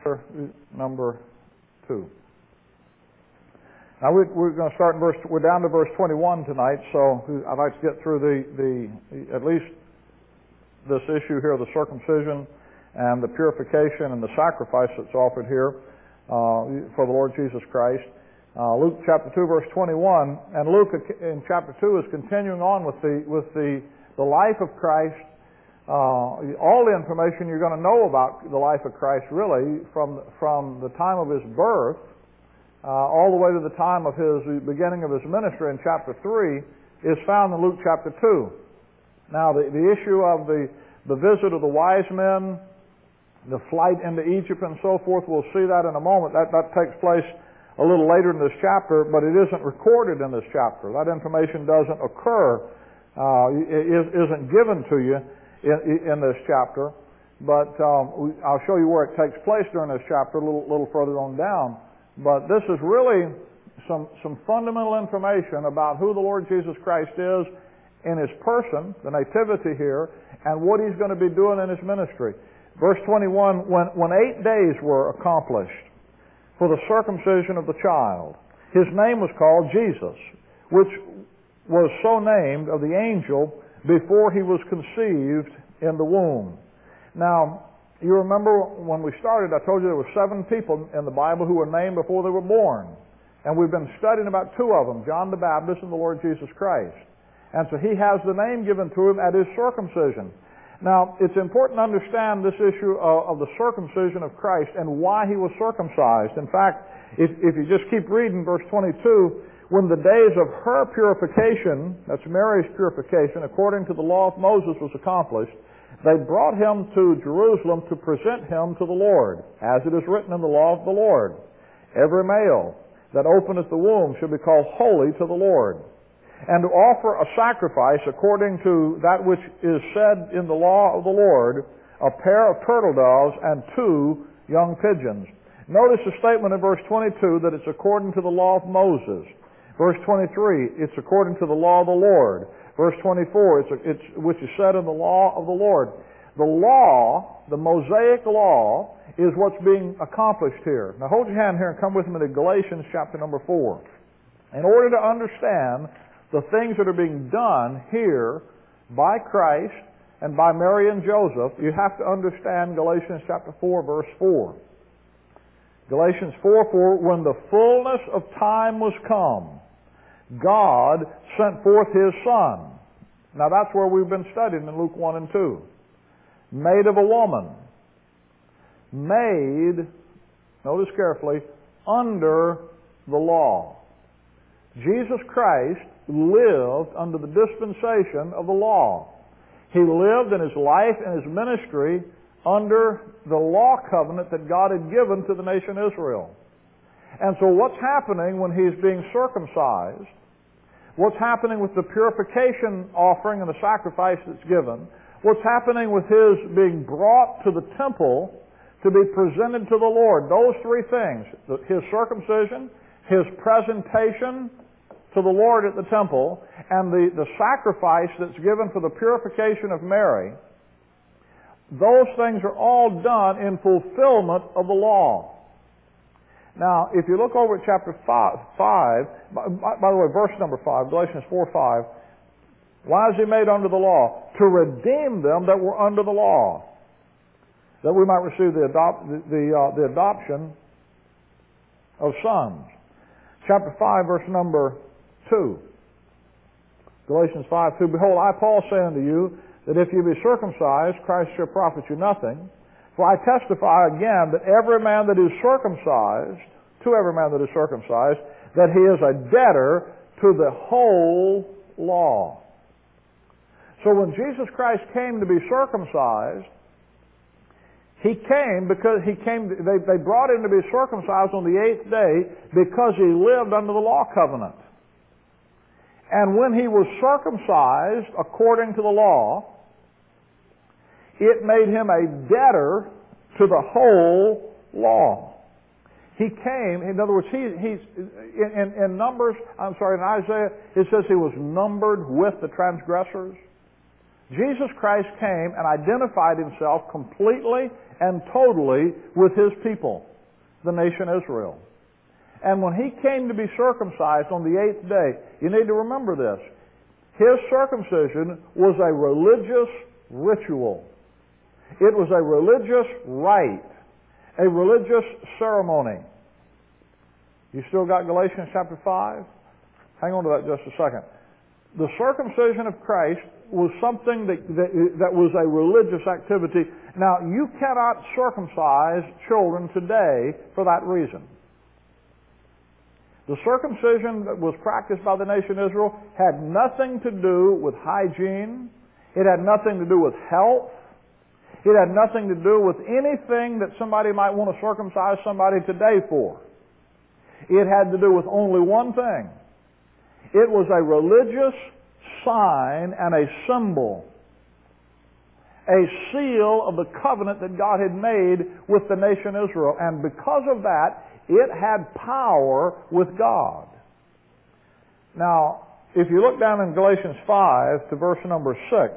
number 2. Now we're going to start in we're down to verse 21 tonight, so I'd like to get through at least this issue here of the circumcision and the purification and the sacrifice that's offered here for the Lord Jesus Christ. Luke chapter 2 verse 21, and Luke in chapter 2 is continuing on with the life of Christ. All the information you're going to know about the life of Christ really from the time of his birth all the way to the time of his beginning of his ministry in chapter 3 is found in Luke chapter 2. Now the issue of the visit of the wise men, the flight into Egypt and so forth, we'll see that in a moment. That takes place a little later in this chapter, but it isn't recorded in this chapter. That information doesn't occur, isn't given to you in this chapter, but I'll show you where it takes place during this chapter a little further on down. But this is really some fundamental information about who the Lord Jesus Christ is in his person, the nativity here, and what he's going to be doing in his ministry. Verse 21, when 8 days were accomplished for the circumcision of the child, his name was called Jesus, which was so named of the angel before he was conceived in the womb. Now, you remember when we started, I told you there were 7 people in the Bible who were named before they were born. And we've been studying about 2 of them, John the Baptist and the Lord Jesus Christ. And so he has the name given to him at his circumcision. Now, it's important to understand this issue of the circumcision of Christ and why he was circumcised. In fact, if you just keep reading verse 22, when the days of her purification, that's Mary's purification, according to the law of Moses was accomplished, they brought him to Jerusalem to present him to the Lord, as it is written in the law of the Lord. Every male that openeth the womb shall be called holy to the Lord. And to offer a sacrifice according to that which is said in the law of the Lord, a pair of turtle doves and 2 young pigeons. Notice the statement in verse 22 that it's according to the law of Moses. Verse 23, it's according to the law of the Lord. Verse 24, it's which is said in the law of the Lord. The law, the Mosaic law, is what's being accomplished here. Now hold your hand here and come with me to Galatians chapter number 4. In order to understand the things that are being done here by Christ and by Mary and Joseph, you have to understand Galatians chapter 4, verse 4. Galatians 4:4, when the fullness of time was come, God sent forth his Son. Now that's where we've been studying in Luke 1 and 2. Made of a woman. Made, notice carefully, under the law. Jesus Christ lived under the dispensation of the law. He lived in his life and his ministry under the law covenant that God had given to the nation Israel. And so what's happening when he's being circumcised, what's happening with the purification offering and the sacrifice that's given, what's happening with his being brought to the temple to be presented to the Lord, those 3 things, his circumcision, his presentation to the Lord at the temple, and the sacrifice that's given for the purification of Mary, those things are all done in fulfillment of the law. Now, if you look over at chapter 5, by the way, verse number 5, Galatians 4:5, why is he made under the law? To redeem them that were under the law, that we might receive the adoption of sons. Chapter 5, verse number 2. Galatians 5:2, behold, I, Paul, say unto you, that if you be circumcised, Christ shall profit you nothing. For I testify again that every man that is circumcised, that he is a debtor to the whole law. So when Jesus Christ came to be circumcised, he came because they brought him to be circumcised on the 8th day because he lived under the law covenant. And when he was circumcised according to the law, it made him a debtor to the whole law. He came, in other words, in Isaiah, it says he was numbered with the transgressors. Jesus Christ came and identified himself completely and totally with His people, the nation Israel. And when He came to be circumcised on the 8th day, you need to remember this. His circumcision was a religious ritual. It was a religious rite, a religious ceremony. You still got Galatians chapter 5? Hang on to that just a second. The circumcision of Christ was something that was a religious activity. Now, you cannot circumcise children today for that reason. The circumcision that was practiced by the nation Israel had nothing to do with hygiene. It had nothing to do with health. It had nothing to do with anything that somebody might want to circumcise somebody today for. It had to do with only one thing. It was a religious sign and a symbol, a seal of the covenant that God had made with the nation Israel. And because of that, it had power with God. Now, if you look down in Galatians 5 to verse number 6,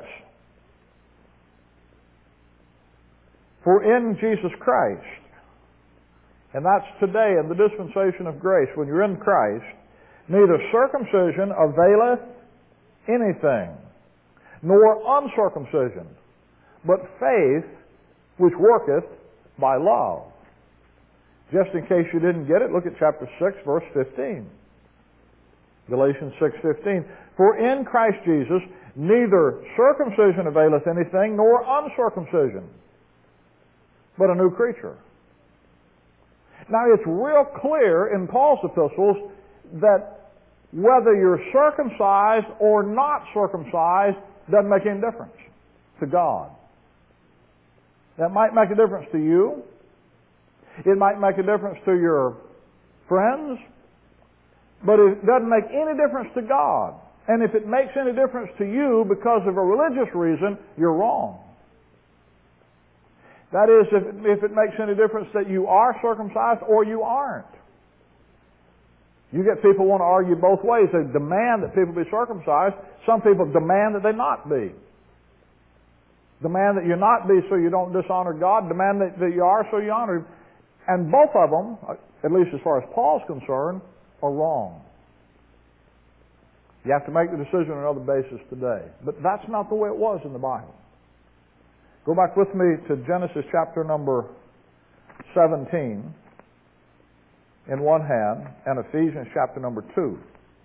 for in Jesus Christ, and that's today in the dispensation of grace, when you're in Christ, neither circumcision availeth anything, nor uncircumcision, but faith which worketh by love. Just in case you didn't get it, look at chapter 6, verse 15. Galatians 6:15. For in Christ Jesus neither circumcision availeth anything, nor uncircumcision, but a new creature. Now it's real clear in Paul's epistles that whether you're circumcised or not circumcised doesn't make any difference to God. That might make a difference to you. It might make a difference to your friends. But it doesn't make any difference to God. And if it makes any difference to you because of a religious reason, you're wrong. That is, if it makes any difference that you are circumcised or you aren't. You get people who want to argue both ways. They demand that people be circumcised. Some people demand that they not be. Demand that you not be so you don't dishonor God. Demand that you are so you honor Him. And both of them, at least as far as Paul's concerned, are wrong. You have to make the decision on another basis today. But that's not the way it was in the Bible. Go back with me to Genesis chapter number 17 in one hand and Ephesians chapter number 2.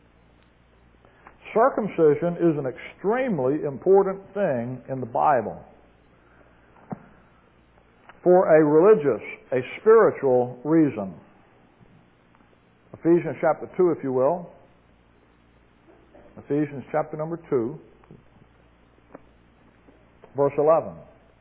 Circumcision is an extremely important thing in the Bible for a religious, a spiritual reason. Ephesians chapter 2, if you will. Ephesians chapter number 2, verse 11.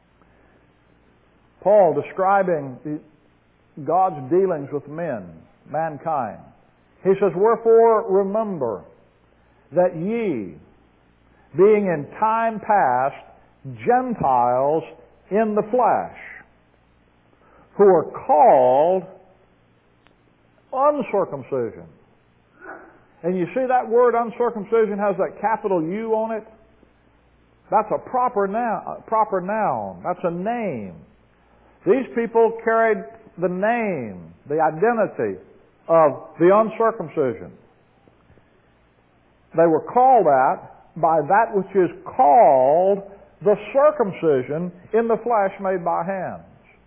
Paul describing God's dealings with mankind. He says, wherefore remember that ye, being in time past Gentiles in the flesh, who are called uncircumcision. And you see that word uncircumcision has that capital U on it? That's a proper noun. That's a name. These people carried the name, the identity of the uncircumcision. They were called that by that which is called the circumcision in the flesh made by hands.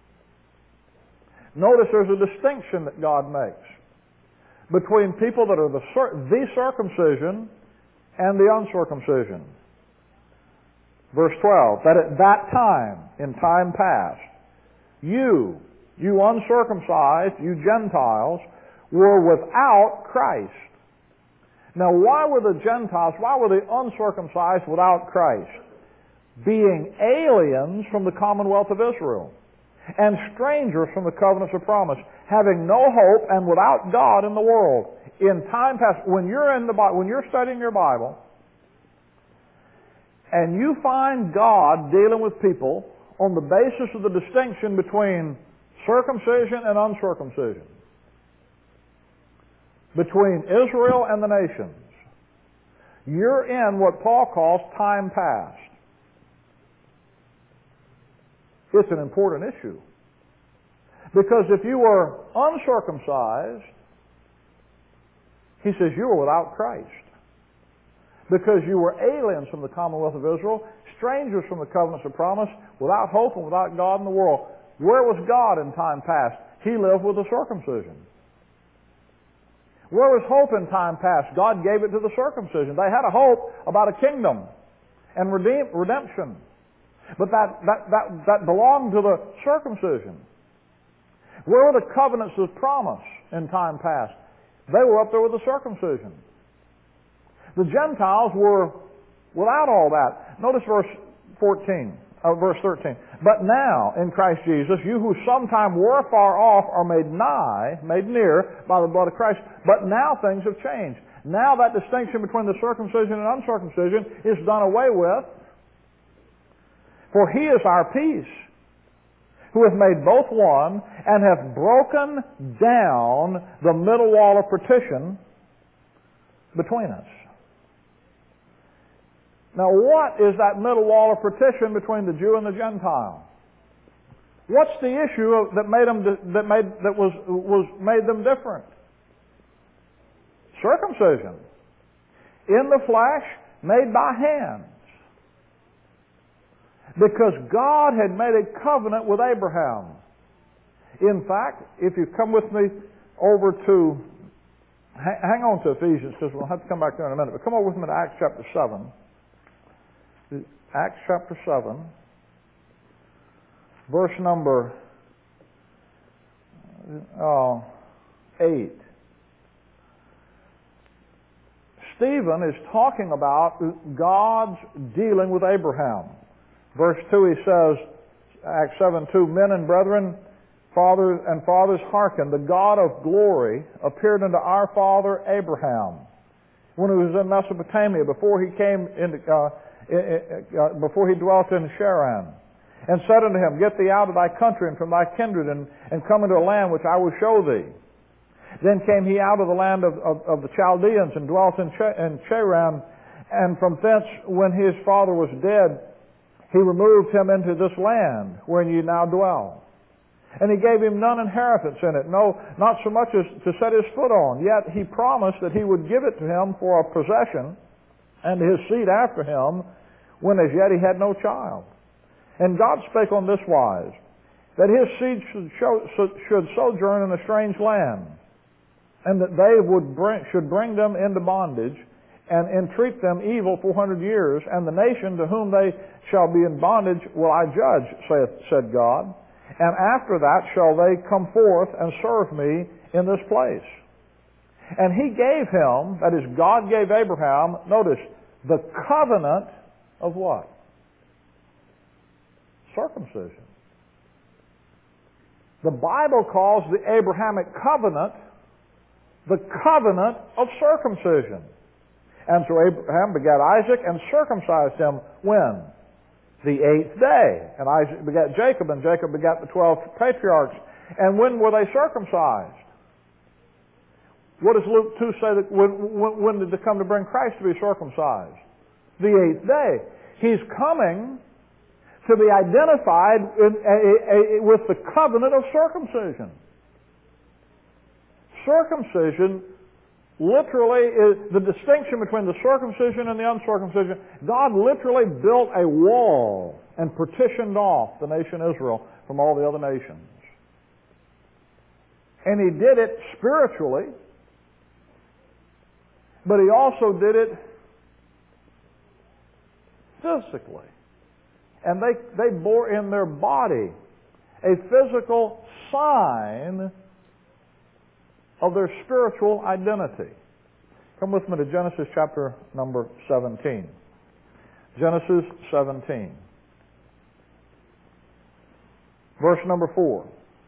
Notice there's a distinction that God makes between people that are the circumcision and the uncircumcision. Verse 12, that at that time, in time past, you uncircumcised, you Gentiles, were without Christ. Now, why were the Gentiles, why were the uncircumcised without Christ? Being aliens from the commonwealth of Israel and strangers from the covenants of promise, having no hope and without God in the world. In time past, when you're studying your Bible, and you find God dealing with people on the basis of the distinction between circumcision and uncircumcision, between Israel and the nations, you're in what Paul calls time past. It's an important issue. Because if you were uncircumcised, he says you were without Christ. Because you were aliens from the commonwealth of Israel, strangers from the covenants of promise, without hope and without God in the world. Where was God in time past? He lived with the circumcision. Where was hope in time past? God gave it to the circumcision. They had a hope about a kingdom and redemption. But that belonged to the circumcision. Where were the covenants of promise in time past? They were up there with the circumcision. The Gentiles were without all that. Notice verse 13. But now, in Christ Jesus, you who sometime were far off are made nigh, made near by the blood of Christ. But now things have changed. Now that distinction between the circumcision and uncircumcision is done away with. For he is our peace, who hath made both one, and hath broken down the middle wall of partition between us. Now, what is that middle wall of partition between the Jew and the Gentile? What's the issue that made them different? Circumcision, in the flesh, made by hands. Because God had made a covenant with Abraham. In fact, if you come with me over to, hang on to Ephesians, because we'll have to come back there in a minute, but come over with me to Acts chapter 7. Acts chapter 7, verse number 8. Stephen is talking about God's dealing with Abraham. Verse 2, he says, Acts 7:2, men and brethren, fathers, hearken, the God of glory appeared unto our father Abraham when he was in Mesopotamia, before he came into before he dwelt in Charan, and said unto him, get thee out of thy country and from thy kindred, and come into a land which I will show thee. Then came he out of the land of the Chaldeans, and dwelt in Charan, and from thence, when his father was dead, he removed him into this land wherein ye now dwell. And he gave him none inheritance in it, no, not so much as to set his foot on. Yet he promised that he would give it to him for a possession, and his seed after him, when as yet he had no child. And God spake on this wise, that his seed should sojourn in a strange land, and that they should bring them into bondage, and entreat them evil 400 years, and the nation to whom they shall be in bondage will I judge, said God. And after that shall they come forth and serve me in this place. And he gave him, that is, God gave Abraham, notice, the covenant of what? Circumcision. The Bible calls the Abrahamic covenant the covenant of circumcision. And so Abraham begat Isaac and circumcised him when? The 8th day. And Isaac begat Jacob, and Jacob begat the 12 patriarchs. And when were they circumcised? What does Luke 2 say that when did they come to bring Christ to be circumcised? The 8th day. He's coming to be identified with the covenant of circumcision. Circumcision literally is the distinction between the circumcision and the uncircumcision. God literally built a wall and partitioned off the nation Israel from all the other nations. And He did it spiritually, but He also did it physically. And they bore in their body a physical sign of their spiritual identity. Come with me to Genesis chapter number 17. Genesis 17. Verse number 4.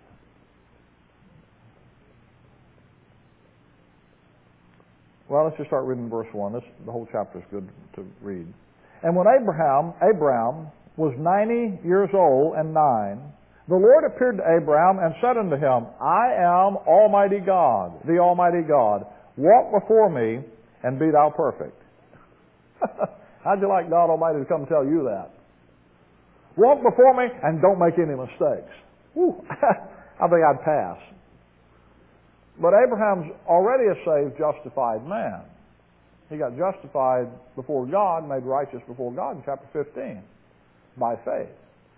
Well, let's just start reading verse 1. The whole chapter is good to read. And when Abraham was 90 years old and 9, the Lord appeared to Abraham and said unto him, I am Almighty God, the Almighty God. Walk before me and be thou perfect. How'd you like God Almighty to come tell you that? Walk before me and don't make any mistakes. Whew. I think I'd pass. But Abraham's already a saved, justified man. He got justified before God, made righteous before God in chapter 15 by faith.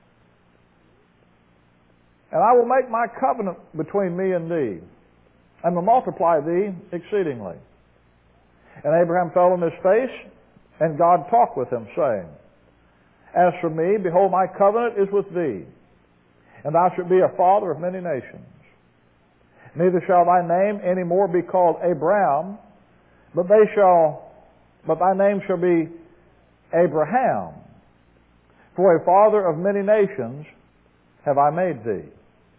And I will make my covenant between me and thee, and will multiply thee exceedingly. And Abraham fell on his face, and God talked with him, saying, As for me, behold, my covenant is with thee, and thou shalt be a father of many nations. Neither shall thy name any more be called Abram, but thy name shall be Abraham. For a father of many nations have I made thee.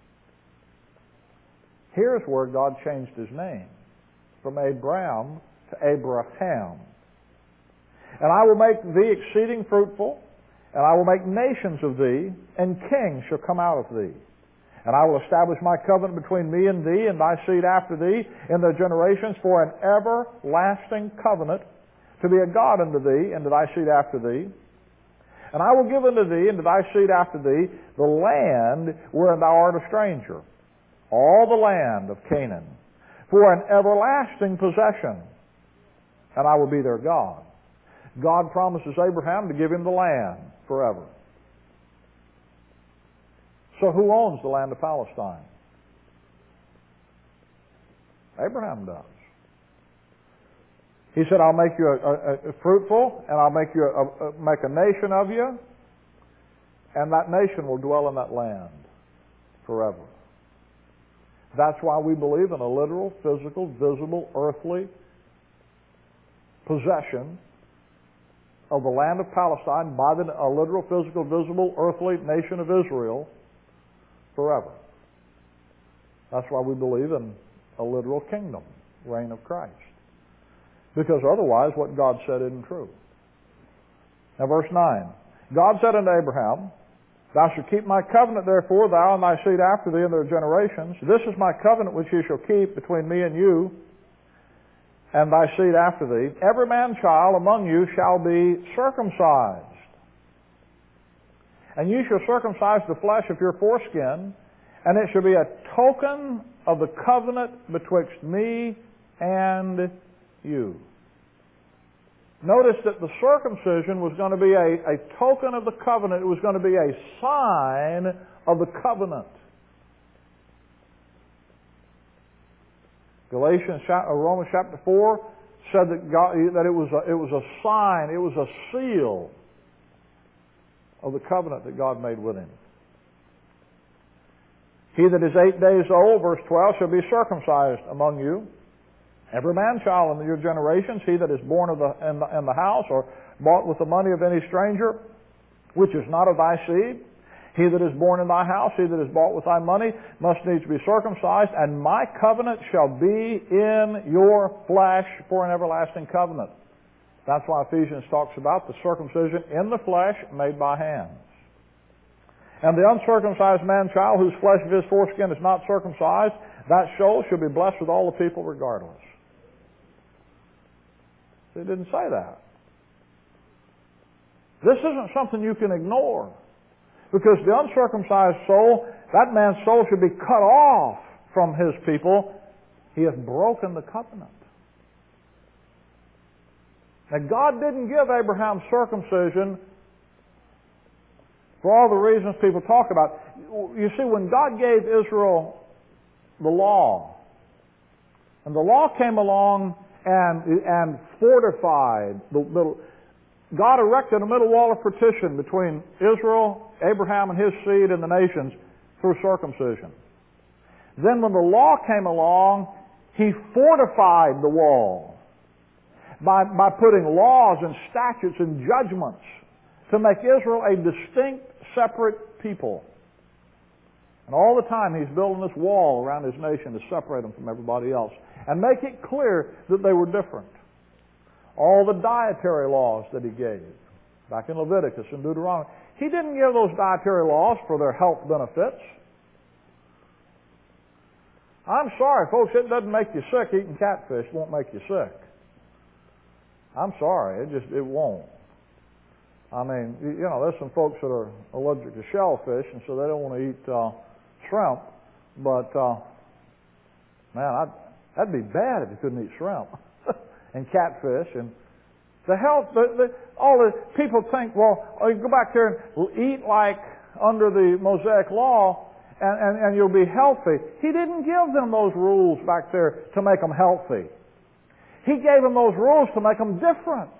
Here's where God changed his name from Abram to Abraham. And I will make thee exceeding fruitful, and I will make nations of thee, and kings shall come out of thee. And I will establish my covenant between me and thee, and thy seed after thee, in their generations, for an everlasting covenant, to be a God unto thee, and to thy seed after thee. And I will give unto thee, and to thy seed after thee, the land wherein thou art a stranger, all the land of Canaan, for an everlasting possession, and I will be their God. God promises Abraham to give him the land forever. So who owns the land of Palestine? Abraham does. He said, I'll make you a fruitful, and I'll make you make a nation of you, and that nation will dwell in that land forever. That's why we believe in a literal, physical, visible, earthly possession of the land of Palestine by a literal, physical, visible, earthly nation of Israel forever. That's why we believe in a literal kingdom, reign of Christ. Because otherwise what God said isn't true. Now verse 9. God said unto Abraham, Thou shalt keep my covenant, therefore, thou and thy seed after thee in their generations. This is my covenant which ye shall keep between me and you, and thy seed after thee. Every man child among you shall be circumcised. And you shall circumcise the flesh of your foreskin, and it shall be a token of the covenant betwixt me and you. Notice that the circumcision was going to be a token of the covenant. It was going to be a sign of the covenant. Romans chapter 4 said that it was a sign, it was a seal of the covenant that God made with him. He that is 8 days old, verse 12, shall be circumcised among you. Every man child in your generations, he that is born in the house or bought with the money of any stranger, which is not of thy seed, he that is born in thy house, he that is bought with thy money, must needs be circumcised, and my covenant shall be in your flesh for an everlasting covenant. That's why Ephesians talks about the circumcision in the flesh made by hands. And the uncircumcised man-child whose flesh of his foreskin is not circumcised, that soul shall be blessed with all the people regardless. It didn't say that. This isn't something you can ignore. Because the uncircumcised soul, that man's soul should be cut off from his people. He has broken the covenant. Now God didn't give Abraham circumcision for all the reasons people talk about. You see, when God gave Israel the law, and the law came along and fortified God erected a middle wall of partition between Israel, Abraham and his seed, and the nations through circumcision. Then when the law came along, he fortified the wall by putting laws and statutes and judgments to make Israel a distinct, separate people. And all the time he's building this wall around his nation to separate them from everybody else and make it clear that they were different. All the dietary laws that he gave back in Leviticus and Deuteronomy, he didn't give those dietary laws for their health benefits. I'm sorry, folks, it doesn't make you sick. Eating catfish won't make you sick. I'm sorry, it won't. I mean, there's some folks that are allergic to shellfish, and so they don't want to eat shrimp. But man, that'd be bad if you couldn't eat shrimp and catfish and the health. All the people think, well, you go back there and eat like under the Mosaic law, and you'll be healthy. He didn't give them those rules back there to make them healthy. He gave them those rules to make them different,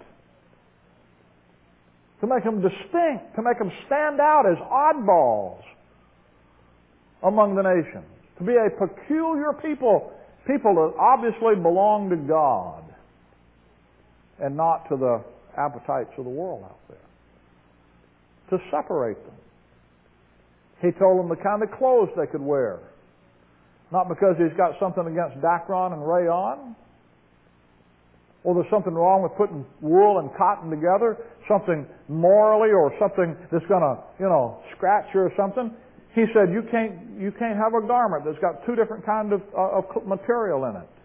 to make them distinct, to make them stand out as oddballs among the nations, to be a peculiar people that obviously belong to God and not to the appetites of the world out there, to separate them. He told them the kind of clothes they could wear, not because he's got something against Dacron and rayon, or there's something wrong with putting wool and cotton together, something morally or something that's going to, scratch you or something. He said you can't have a garment that's got two different kinds of material in it.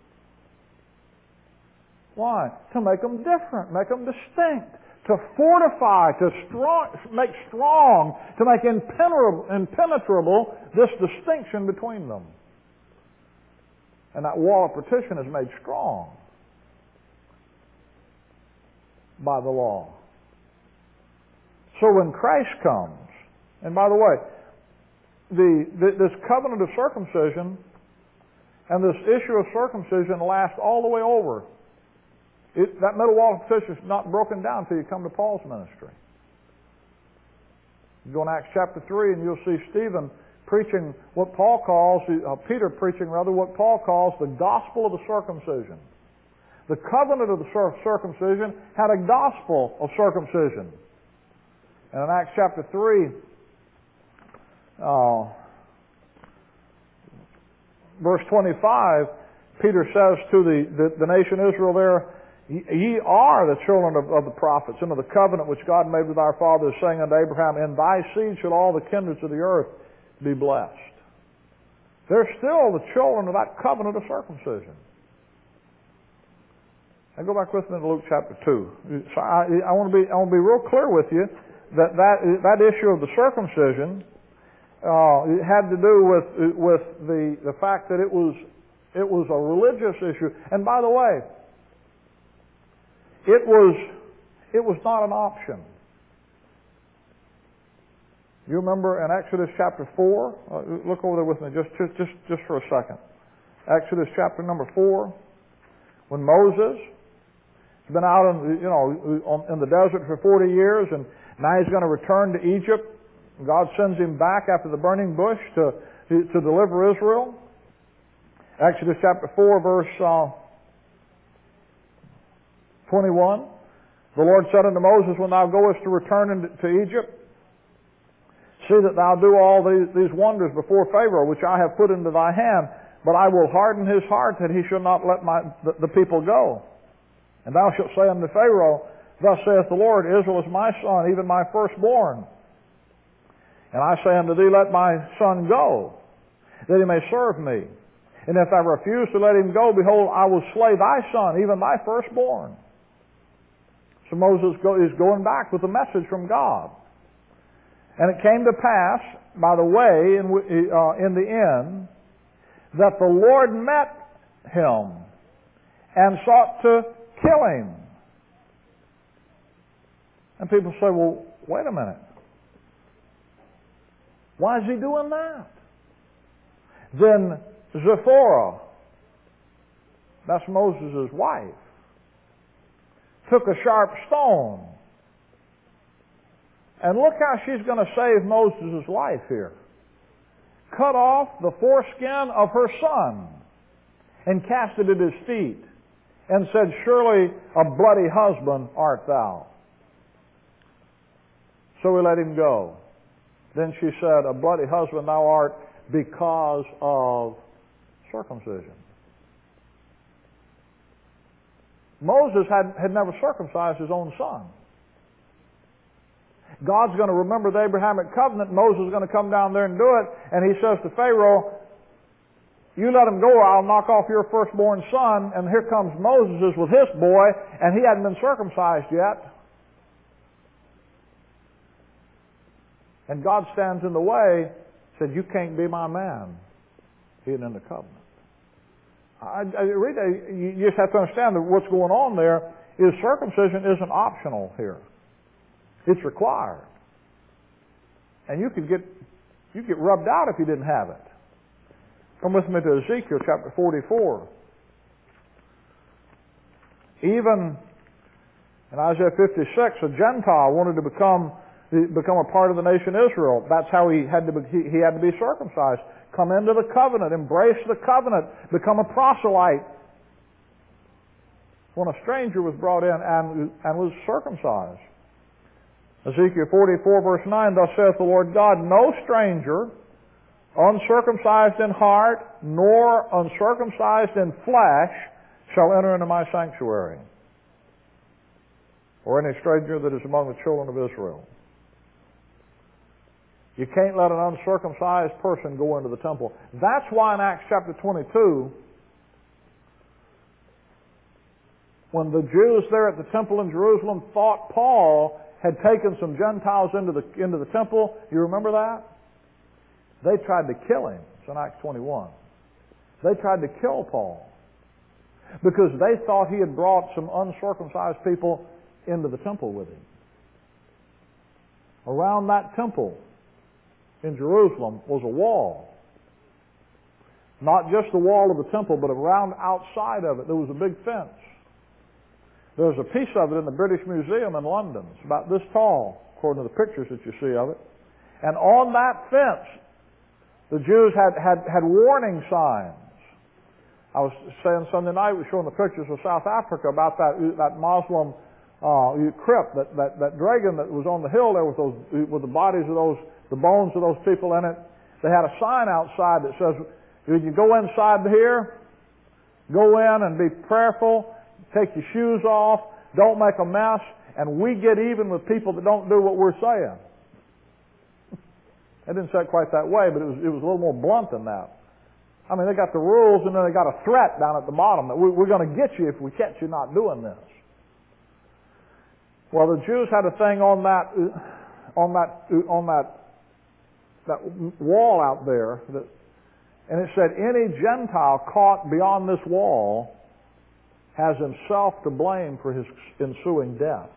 Why? To make them different, make them distinct, to fortify, make strong, to make impenetrable this distinction between them. And that wall of partition is made strong by the law. So when Christ comes, and by the way, this covenant of circumcision and this issue of circumcision lasts all the way over. That middle wall of partition is not broken down until you come to Paul's ministry. You go in Acts chapter 3 and you'll see Stephen preaching what Paul calls, Peter preaching rather, what Paul calls the gospel of the circumcision. The covenant of the circumcision had a gospel of circumcision. And in Acts chapter 3, verse 25, Peter says to the nation Israel there, ye are the children of the prophets, and of the covenant which God made with our fathers, saying unto Abraham, in thy seed shall all the kindreds of the earth be blessed. They're still the children of that covenant of circumcision. And go back with me to Luke chapter 2. So I want to be real clear with you that issue of the circumcision it had to do with the fact that it was a religious issue. And by the way, it was not an option. You remember in Exodus chapter 4? Look over there with me just for a second. Exodus chapter number 4, when Moses has been out in the desert for 40 years, and now he's going to return to Egypt. God sends him back after the burning bush to deliver Israel. Exodus chapter 4, verse 21. The Lord said unto Moses, when thou goest to return to Egypt, see that thou do all these wonders before Pharaoh, which I have put into thy hand, but I will harden his heart that he shall not let the people go. And thou shalt say unto Pharaoh, thus saith the Lord, Israel is my son, even my firstborn. And I say unto thee, let my son go, that he may serve me. And if thou refuse to let him go, behold, I will slay thy son, even thy firstborn. So Moses is going back with a message from God. And it came to pass, by the way, in the end, that the Lord met him and sought to kill him. And people say, well, wait a minute. Why is he doing that? Then Zipporah, that's Moses' wife, took a sharp stone. And look how she's going to save Moses' life here. Cut off the foreskin of her son and cast it at his feet and said, surely a bloody husband art thou. So we let him go. Then she said, a bloody husband thou art because of circumcision. Moses had never circumcised his own son. God's going to remember the Abrahamic covenant. Moses is going to come down there and do it. And he says to Pharaoh, you let him go, I'll knock off your firstborn son. And here comes Moses with his boy, and he hadn't been circumcised yet. And God stands in the way, said, you can't be my man. He isn't in the covenant. You just have to understand that what's going on there is circumcision isn't optional here. It's required. And you could get rubbed out if you didn't have it. Come with me to Ezekiel chapter 44. Even in Isaiah 56, a Gentile wanted to become a part of the nation Israel. That's how he had to be circumcised. Come into the covenant, embrace the covenant, become a proselyte. When a stranger was brought in and was circumcised. Ezekiel 44 verse 9, thus saith the Lord God, no stranger, uncircumcised in heart, nor uncircumcised in flesh, shall enter into my sanctuary, or any stranger that is among the children of Israel. You can't let an uncircumcised person go into the temple. That's why in Acts chapter 22, when the Jews there at the temple in Jerusalem thought Paul had taken some Gentiles into the temple, you remember that? They tried to kill him. It's in Acts 21. They tried to kill Paul because they thought he had brought some uncircumcised people into the temple with him. Around that temple in Jerusalem was a wall. Not just the wall of the temple, but around outside of it there was a big fence. There's a piece of it in the British Museum in London. It's about this tall, according to the pictures that you see of it. And on that fence, the Jews had warning signs. I was saying Sunday night, we were showing the pictures of South Africa about that Muslim crypt, that dragon that was on the hill there with the bodies of the bones of those people in it. They had a sign outside that says, when you go inside here, go in and be prayerful, take your shoes off, don't make a mess, and we get even with people that don't do what we're saying. They didn't say it quite that way, but it was a little more blunt than that. I mean, they got the rules and then they got a threat down at the bottom that we're going to get you if we catch you not doing this. Well, the Jews had a thing on that wall out there, and it said any Gentile caught beyond this wall has himself to blame for his ensuing death.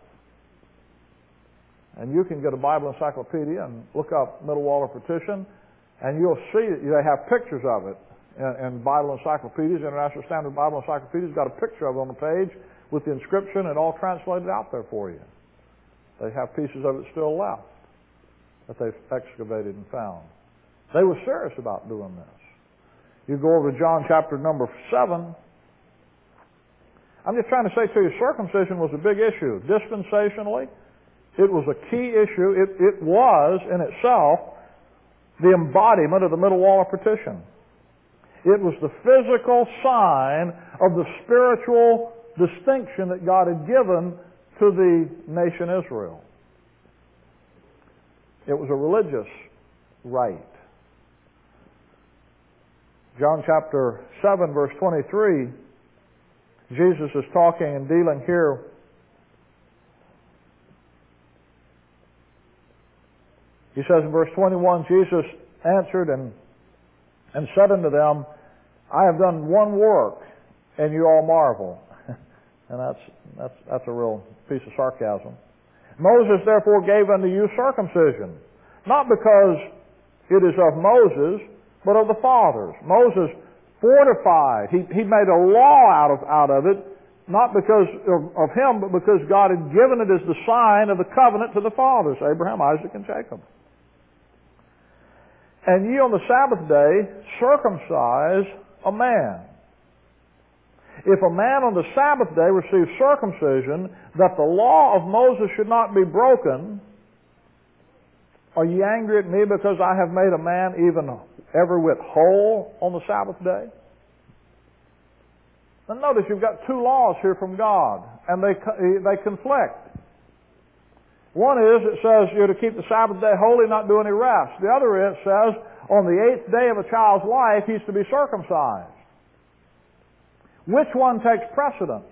And you can get a Bible encyclopedia and look up Middle Wall of Partition, and you'll see that they have pictures of it in Bible encyclopedias. International Standard Bible Encyclopedia's got a picture of it on the page with the inscription and all translated out there for you. They have pieces of it still left that they've excavated and found. They were serious about doing this. You go over to John chapter number 7. I'm just trying to say to you, circumcision was a big issue. Dispensationally, it was a key issue. It was, in itself, the embodiment of the middle wall of partition. It was the physical sign of the spiritual distinction that God had given to the nation Israel. It was a religious rite. John chapter 7, verse 23, Jesus is talking and dealing here he says in verse 21, Jesus answered and said unto them, I have done one work, and you all marvel. And that's a real piece of sarcasm. Moses therefore gave unto you circumcision, not because it is of Moses, but of the fathers. Moses fortified. He made a law out of it, not because of him, but because God had given it as the sign of the covenant to the fathers, Abraham, Isaac, and Jacob. And ye on the Sabbath day circumcise a man. If a man on the Sabbath day receives circumcision, that the law of Moses should not be broken, are ye angry at me because I have made a man even every whit whole on the Sabbath day? Now notice you've got two laws here from God, and they conflict. One is, it says you're to keep the Sabbath day holy, not do any rest. The other is, it says, on the 8th day of a child's life, he's to be circumcised. Which one takes precedence?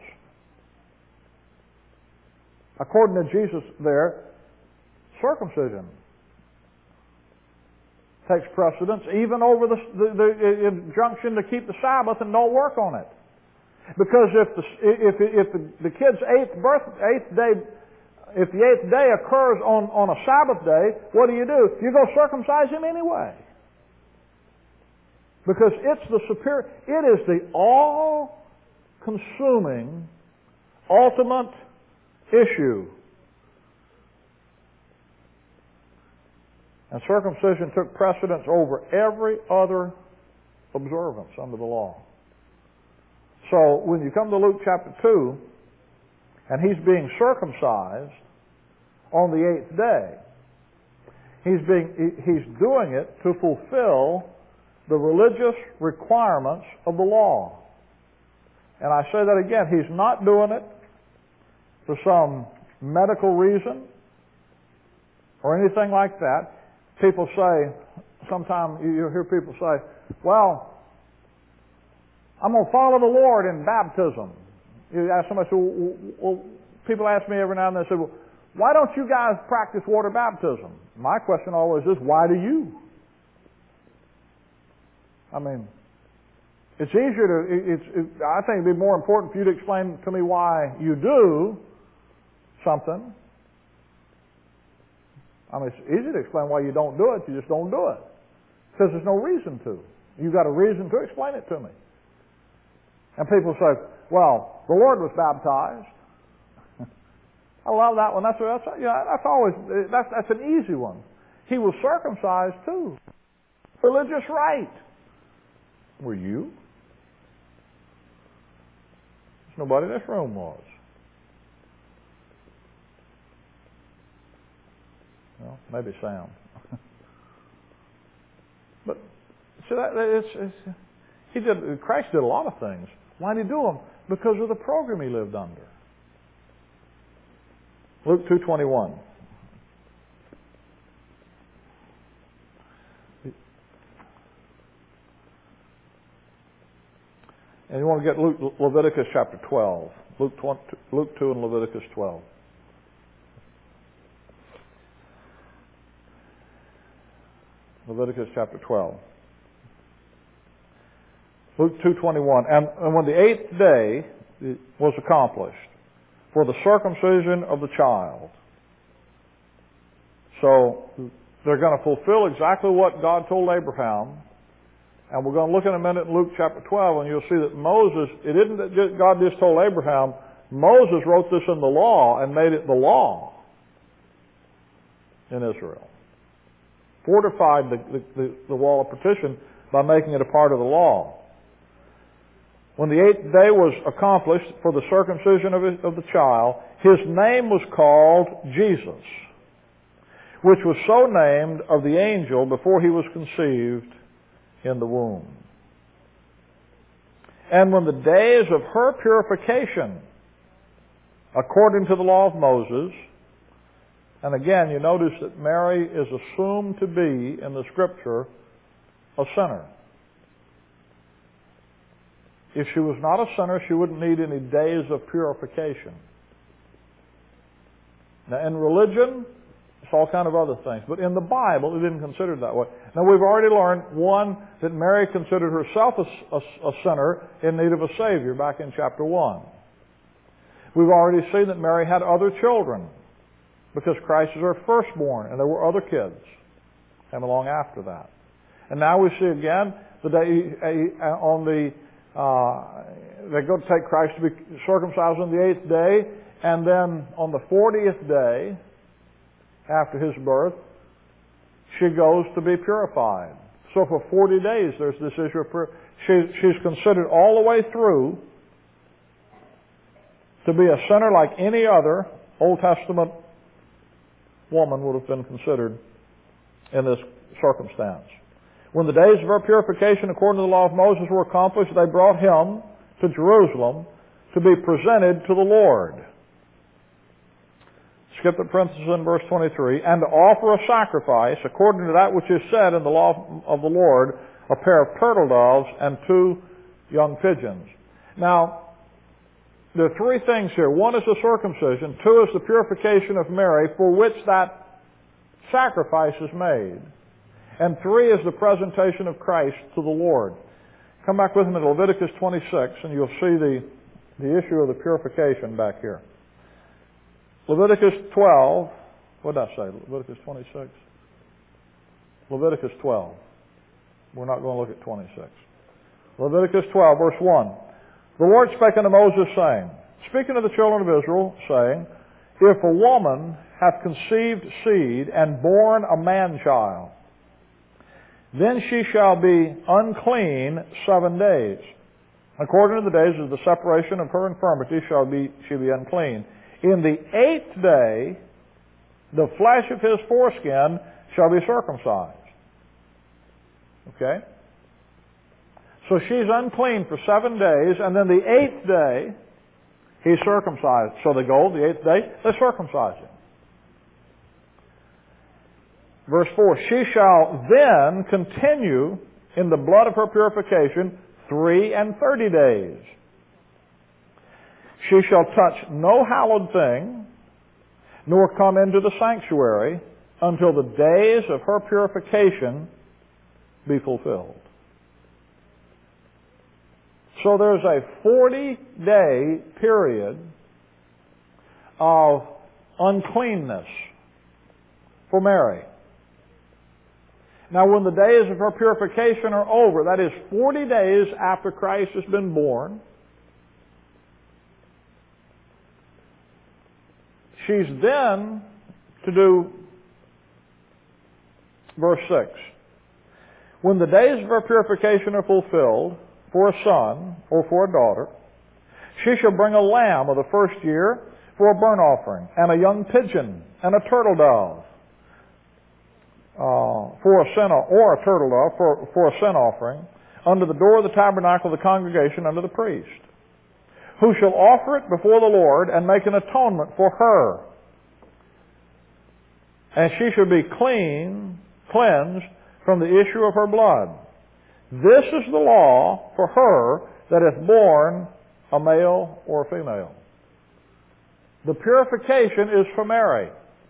According to Jesus there, circumcision takes precedence even over the injunction to keep the Sabbath and don't work on it. Because if the kid's eighth day occurs on a Sabbath day, what do? You go circumcise him anyway. Because it's the superior, it is the all-consuming, ultimate issue. And circumcision took precedence over every other observance under the law. So when you come to Luke chapter 2, and he's being circumcised on the eighth day, he's doing it to fulfill the religious requirements of the law. And I say that again, he's not doing it for some medical reason or anything like that. People say, sometimes you hear people say, well, I'm going to follow the Lord in baptism. You ask somebody, well, people ask me every now and then, they say, well, why don't you guys practice water baptism? My question always is, why do you? I mean, it's easier to, I think it'd be more important for you to explain to me why you do something. I mean, it's easy to explain why you don't do it, you just don't do it. Because there's no reason to. You've got a reason to explain it to me. And people say, well, the Lord was baptized. I love that one. That's an easy one. He was circumcised too. Religious rite. Were you? Nobody in this room was. Well, maybe Sam. But see, Christ did a lot of things. Why did he do them? Because of the program he lived under. Luke 2:21. And you want to get Leviticus chapter 12. Luke 2 and Leviticus 12. Leviticus chapter 12. Luke 2:21. And when the eighth day was accomplished for the circumcision of the child. So they're going to fulfill exactly what God told Abraham. And we're going to look in a minute in Luke chapter 12, and you'll see that Moses, it isn't that God just told Abraham, Moses wrote this in the law and made it the law in Israel. Fortified the wall of partition by making it a part of the law. When the eighth day was accomplished for the circumcision of the child, his name was called Jesus, which was so named of the angel before he was conceived in the womb. And when the days of her purification, according to the law of Moses, and again, you notice that Mary is assumed to be, in the Scripture, a sinner. If she was not a sinner, she wouldn't need any days of purification. Now, in religion, it's all kind of other things. But in the Bible, it isn't considered that way. Now, we've already learned, one, that Mary considered herself a sinner in need of a Savior back in chapter 1. We've already seen that Mary had other children because Christ is her firstborn, and there were other kids came along after that. And now we see again the day they go to take Christ to be circumcised on the 8th day, and then on the 40th day after his birth, she goes to be purified. So for 40 days there's this issue of she's considered all the way through to be a sinner like any other Old Testament woman would have been considered in this circumstance. When the days of her purification according to the law of Moses were accomplished, they brought him to Jerusalem to be presented to the Lord. Skip the parenthesis in verse 23. And to offer a sacrifice according to that which is said in the law of the Lord, a pair of turtle doves and 2 young pigeons. Now, there are 3 things here. 1 is the circumcision. 2 is the purification of Mary, for which that sacrifice is made. And 3 is the presentation of Christ to the Lord. Come back with me to Leviticus 26, and you'll see the issue of the purification back here. Leviticus 12, what did I say? Leviticus 26? Leviticus 12. We're not going to look at 26. Leviticus 12, verse 1. The Lord spake unto Moses, saying, speaking to the children of Israel, saying, if a woman hath conceived seed and born a man-child, then she shall be unclean 7 days. According to the days of the separation of her infirmity she be unclean. In the 8th day, the flesh of his foreskin shall be circumcised. Okay? So she's unclean for 7 days, and then the 8th day, he's circumcised. So they go, the 8th day, they circumcise him. Verse 4, she shall then continue in the blood of her purification 30 days. She shall touch no hallowed thing, nor come into the sanctuary until the days of her purification be fulfilled. So there's a 40-day period of uncleanness for Mary. Now, when the days of her purification are over, that is 40 days after Christ has been born, she's then to do verse 6. When the days of her purification are fulfilled for a son or for a daughter, she shall bring a lamb of the first year for a burnt offering, and a young pigeon, and a turtle dove, for a sin, or a turtle dove for a sin offering, under the door of the tabernacle of the congregation under the priest, who shall offer it before the Lord and make an atonement for her. And she shall be cleansed from the issue of her blood. This is the law for her that hath borne a male or a female. The purification is for Mary.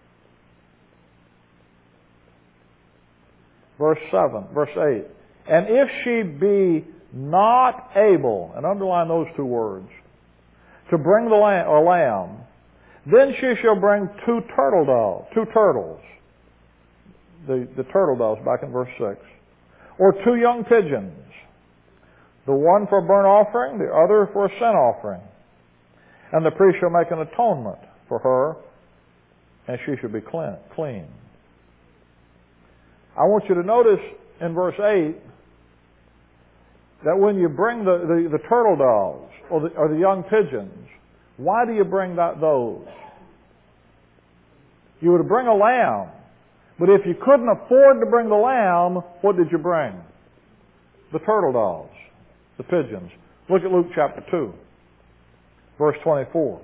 Verse 8. And if she be not able, and underline those two words, to bring the lamb, then she shall bring two turtles. The turtle doves back in verse 6. Or 2 young pigeons. The one for a burnt offering, the other for a sin offering. And the priest shall make an atonement for her, and she shall be clean. I want you to notice in verse 8 that when you bring the turtle doves or the young pigeons, why do you bring those? You would bring a lamb, but if you couldn't afford to bring the lamb, what did you bring? The turtle doves, the pigeons. Look at Luke chapter 2, verse 24.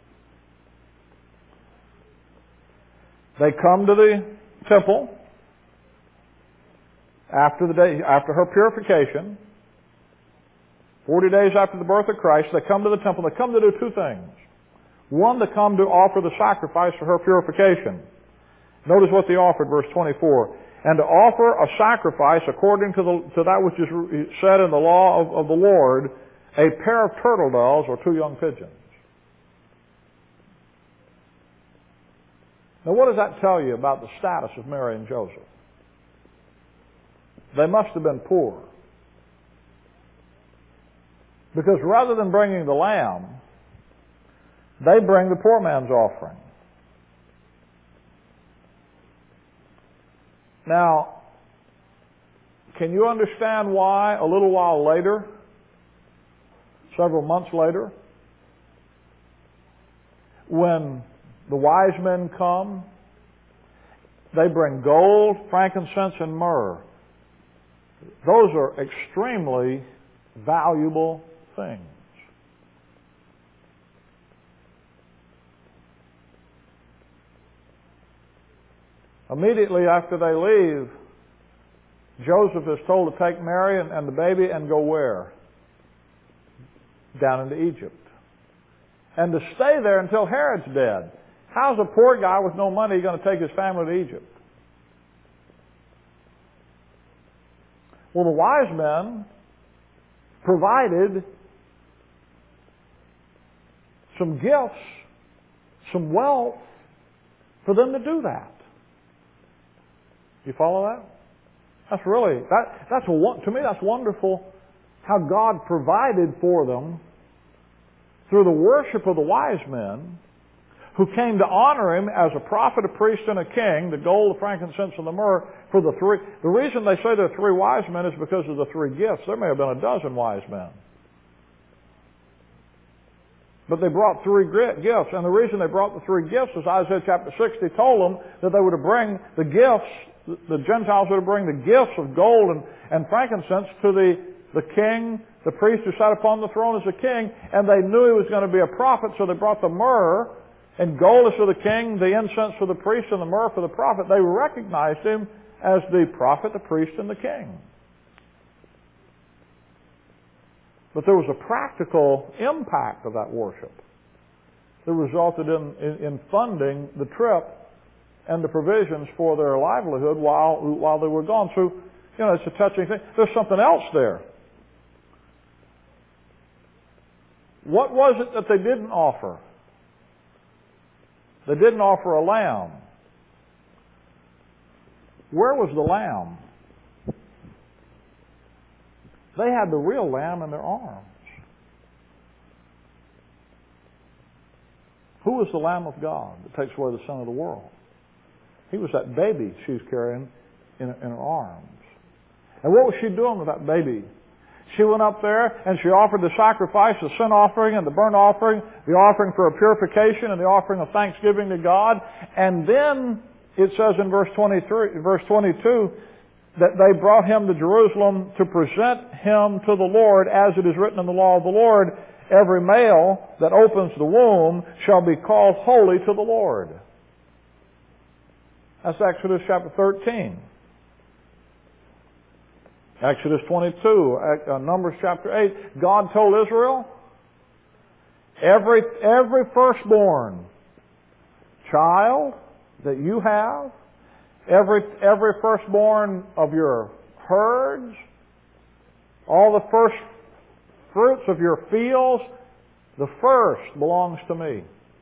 They come to the temple after her purification, 40 days after the birth of Christ. They come to the temple. They come to do 2 things. One, they come to offer the sacrifice for her purification. Notice what they offered, verse 24. And to offer a sacrifice according to that which is said in the law of the Lord, a pair of turtle doves or 2 young pigeons. Now what does that tell you about the status of Mary and Joseph? They must have been poor. Because rather than bringing the lamb, they bring the poor man's offering. Now, can you understand why a little while later, several months later, when the wise men come, they bring gold, frankincense, and myrrh. Those are extremely valuable things. Immediately after they leave, Joseph is told to take Mary and the baby and go where? Down into Egypt. And to stay there until Herod's dead. How's a poor guy with no money going to take his family to Egypt? Well, the wise men provided some gifts, some wealth for them to do that. You follow that? That's really, to me that's wonderful how God provided for them through the worship of the wise men who came to honor Him as a prophet, a priest, and a king, the gold, the frankincense, and the myrrh for the three. The reason they say there are three wise men is because of the three gifts. There may have been a dozen wise men. But they brought three gifts, and the reason they brought the three gifts is Isaiah chapter 60 told them that they were to bring the gifts, the Gentiles were to bring the gifts of gold and frankincense to the king, the priest who sat upon the throne as a king, and they knew he was going to be a prophet, so they brought the myrrh, and gold is for the king, the incense for the priest, and the myrrh for the prophet. They recognized him as the prophet, the priest, and the king. But there was a practical impact of that worship that resulted in funding the trip and the provisions for their livelihood while they were gone. So, it's a touching thing. There's something else there. What was it that they didn't offer? They didn't offer a lamb. Where was the lamb? They had the real lamb in their arms. Who was the Lamb of God that takes away the sin of the world? He was that baby she was carrying in her arms. And what was she doing with that baby? She went up there and she offered the sacrifice, the sin offering and the burnt offering, the offering for a purification and the offering of thanksgiving to God. And then it says in verse 22, that they brought him to Jerusalem to present him to the Lord, as it is written in the law of the Lord, every male that opens the womb shall be called holy to the Lord. That's Exodus chapter 13. Exodus 22, Numbers chapter 8. God told Israel, every firstborn child that you have, every firstborn of your herds, all the first fruits of your fields, the first belongs to me.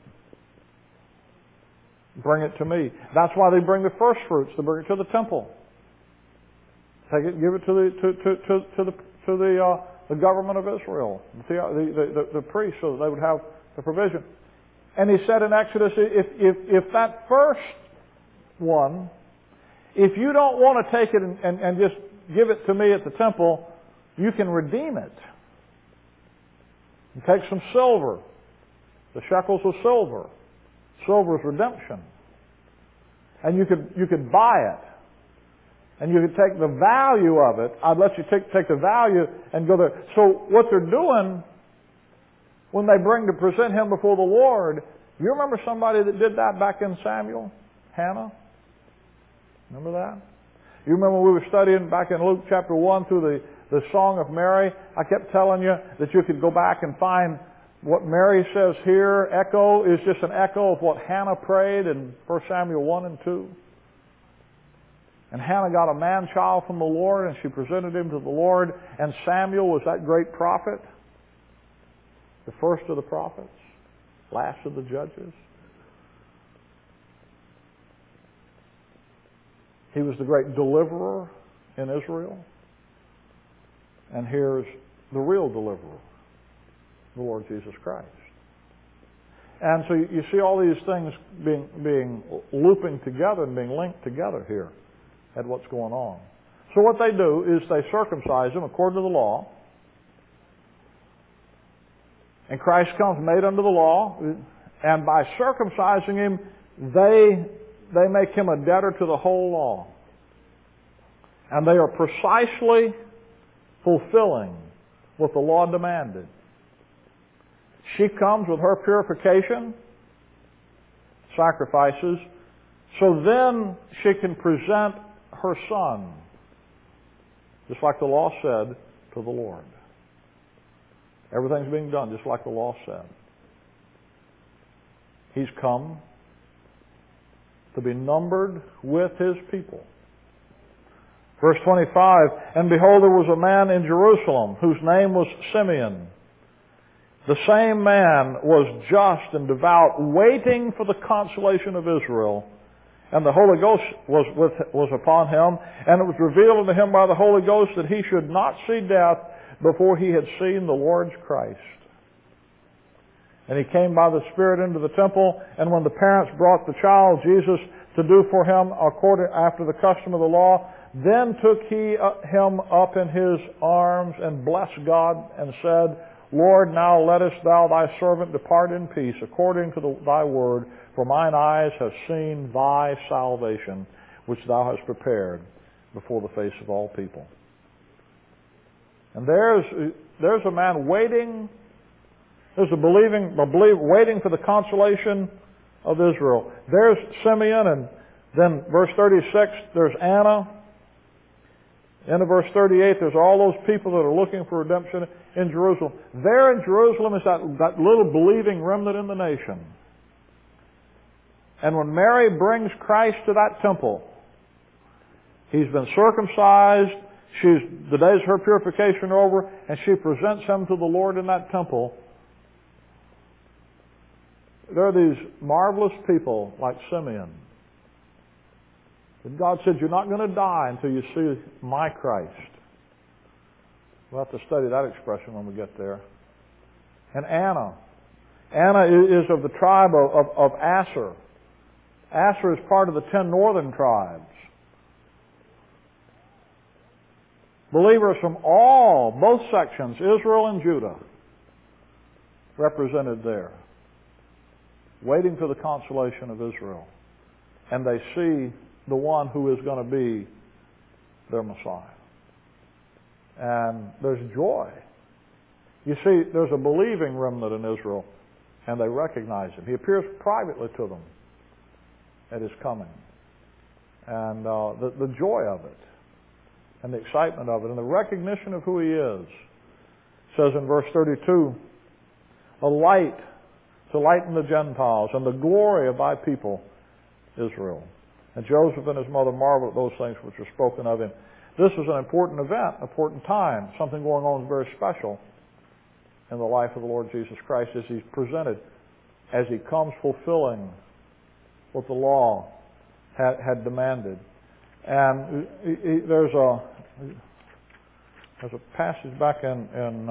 Bring it to me. That's why they bring the first fruits. They bring it to the temple. Take it, give it to the government of Israel, the priests, so that they would have the provision. And he said in Exodus, if that first one, if you don't want to take it and just give it to me at the temple, you can redeem it. You take some silver, the shekels of silver. Silver is redemption. And you could buy it. And you could take the value of it. I'd let you take the value and go there. So what they're doing when they bring to present him before the Lord, you remember somebody that did that back in Samuel? Hannah? Remember that? You remember we were studying back in Luke chapter 1 through the Song of Mary? I kept telling you that you could go back and find what Mary says here. Echo is just an echo of what Hannah prayed in 1 Samuel 1 and 2. And Hannah got a man-child from the Lord, and she presented him to the Lord. And Samuel was that great prophet, the first of the prophets, last of the judges. He was the great deliverer in Israel. And here's the real deliverer, the Lord Jesus Christ. And so you see all these things being looping together and being linked together here at what's going on. So what they do is they circumcise him according to the law. And Christ comes made under the law. And by circumcising him, they make him a debtor to the whole law. And they are precisely fulfilling what the law demanded. She comes with her purification, sacrifices, so then she can present her son, just like the law said, to the Lord. Everything's being done just like the law said. He's come to be numbered with His people. Verse 25, and behold, there was a man in Jerusalem whose name was Simeon. The same man was just and devout, waiting for the consolation of Israel. And the Holy Ghost was upon him, and it was revealed unto him by the Holy Ghost that he should not see death before he had seen the Lord's Christ. And he came by the Spirit into the temple, and when the parents brought the child Jesus to do for him according after the custom of the law, then took he him up in his arms and blessed God and said, Lord, now lettest thou thy servant depart in peace according to thy word, for mine eyes have seen thy salvation, which thou hast prepared before the face of all people. And there's a man waiting. There's a believer waiting for the consolation of Israel. There's Simeon, and then verse 36, there's Anna. Into verse 38, there's all those people that are looking for redemption in Jerusalem. There in Jerusalem is that little believing remnant in the nation. And when Mary brings Christ to that temple, he's been circumcised, the days of her purification are over, and she presents him to the Lord in that temple. There are these marvelous people like Simeon. And God said, you're not going to die until you see my Christ. We'll have to study that expression when we get there. And Anna. Anna is of the tribe of Asher. Asher is part of the 10 northern tribes. Believers from both sections, Israel and Judah, represented there, waiting for the consolation of Israel. And they see the one who is going to be their Messiah. And there's joy. You see, there's a believing remnant in Israel, and they recognize him. He appears privately to them at his coming. And the joy of it, and the excitement of it, and the recognition of who he is. It says in verse 32, a light to lighten the Gentiles, and the glory of thy people, Israel. And Joseph and his mother marveled at those things which were spoken of him. This is an important event, important time, something going on very special in the life of the Lord Jesus Christ as he's presented, as he comes fulfilling what the law had demanded. And there's a passage back in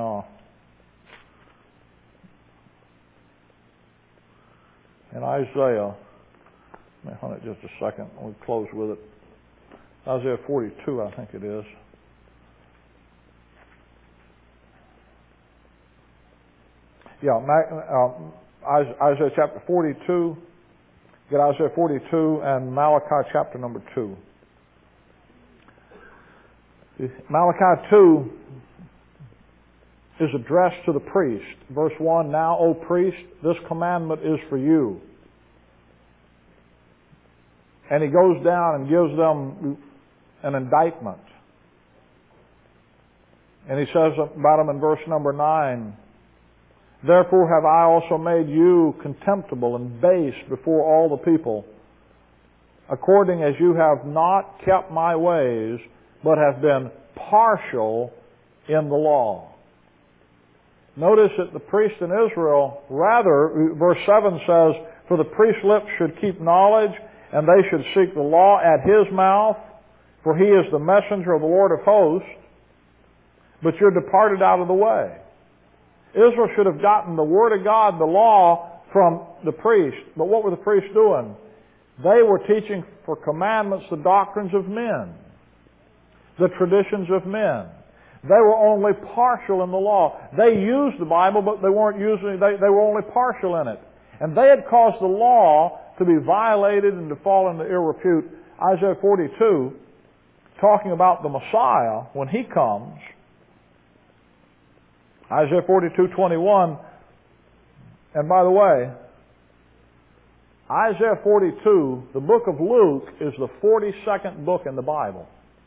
Isaiah. Let me hold it just a second. We'll close with it. Isaiah 42, I think it is. Yeah, Isaiah chapter 42. Get Isaiah 42 and Malachi chapter number 2. Malachi 2 is addressed to the priest. Verse 1, now, O priest, this commandment is for you. And he goes down and gives them an indictment. And he says about them in verse number 9, therefore have I also made you contemptible and base before all the people, according as you have not kept my ways, but have been partial in the law. Notice that the priest in Israel, rather, verse 7 says, for the priest's lips should keep knowledge, and they should seek the law at his mouth, for he is the messenger of the Lord of hosts. But you're departed out of the way. Israel should have gotten the Word of God, the law, from the priest. But what were the priests doing? They were teaching for commandments the doctrines of men, the traditions of men. They were only partial in the law. They used the Bible, but they weren't using. They were only partial in it. And they had caused the law to be violated and to fall into ill repute. Isaiah 42, talking about the Messiah, when he comes, Isaiah 42:21, and by the way, Isaiah 42, the book of Luke, is the 42nd book in the Bible.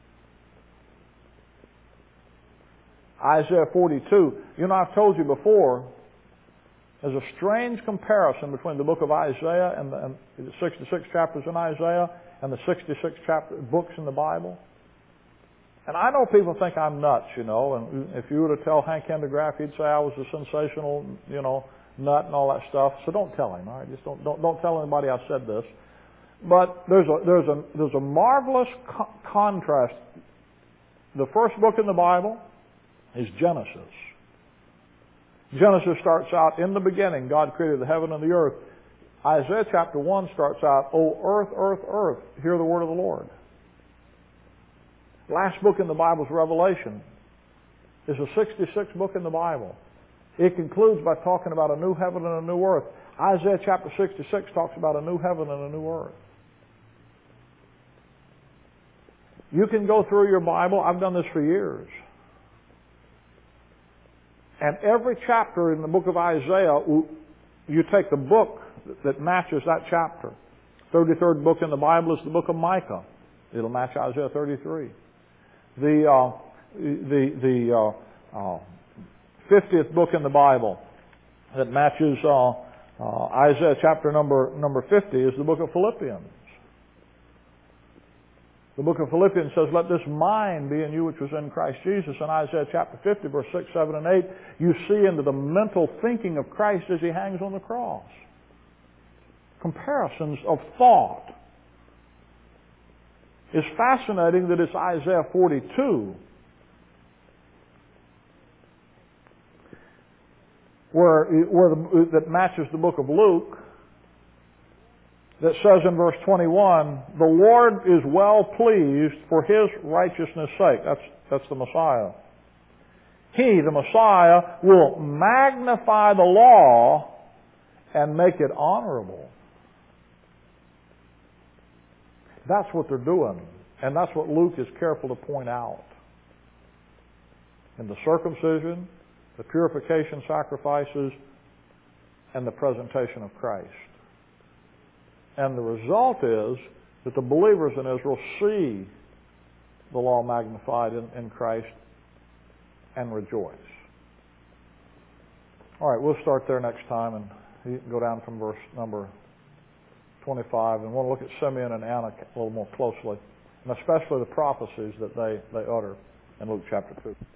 Isaiah 42, you know, I've told you before, there's a strange comparison between the book of Isaiah and the 66 chapters in Isaiah and the 66 books in the Bible. And I know people think I'm nuts, you know, and if you were to tell Hank Endegraff, he'd say I was a sensational, you know, nut and all that stuff. So don't tell him, all right? Just don't tell anybody I said this. But there's a marvelous contrast. The first book in the Bible is Genesis. Genesis starts out, in the beginning, God created the heaven and the earth. Isaiah chapter 1 starts out, O earth, earth, earth, hear the word of the Lord. Last book in the Bible is Revelation. It's a 66th book in the Bible. It concludes by talking about a new heaven and a new earth. Isaiah chapter 66 talks about a new heaven and a new earth. You can go through your Bible. I've done this for years. And every chapter in the book of Isaiah, you take the book that matches that chapter. 33rd book in the Bible is the book of Micah. It'll match Isaiah 33. The 50th book in the Bible that matches Isaiah chapter number 50 is the book of Philippians. The book of Philippians says, let this mind be in you which was in Christ Jesus. In Isaiah chapter 50, verse 6, 7, and 8, you see into the mental thinking of Christ as He hangs on the cross. Comparisons of thought. It's fascinating that it's Isaiah 42 that matches the book of Luke, that says in verse 21, the Lord is well pleased for His righteousness' sake. That's the Messiah. He, the Messiah, will magnify the law and make it honorable. That's what they're doing. And that's what Luke is careful to point out. In the circumcision, the purification sacrifices, and the presentation of Christ. And the result is that the believers in Israel see the law magnified in Christ and rejoice. All right, we'll start there next time, and you can go down from verse number 25, and we'll look at Simeon and Anna a little more closely, and especially the prophecies that they utter in Luke chapter 2.